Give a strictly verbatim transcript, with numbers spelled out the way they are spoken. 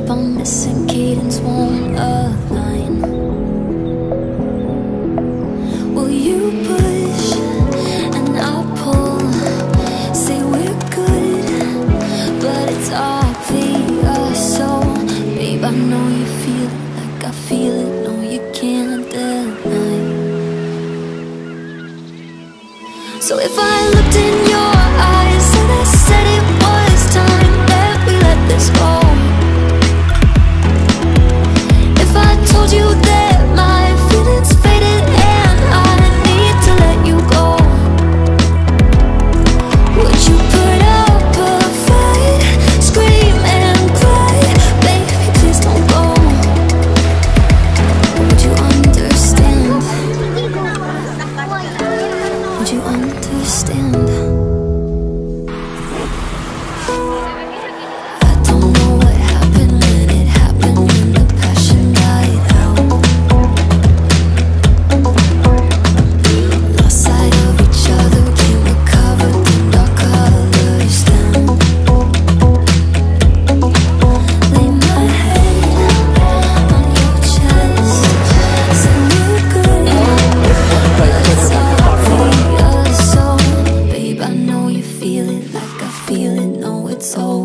I'm missing cadence won't align. Will you push and I'll pull? Say we're good, but it's obvious. So, babe, I know you feel it like I feel it. No, you can't deny. So if I looked in your eyes and I said it was time that we let this go, if I told you that my feelings faded and I need to let you go, would you put up a fight, scream and cry? Baby, please don't go. Would you understand? Would you understand? Feel it like I feel it, no, it's all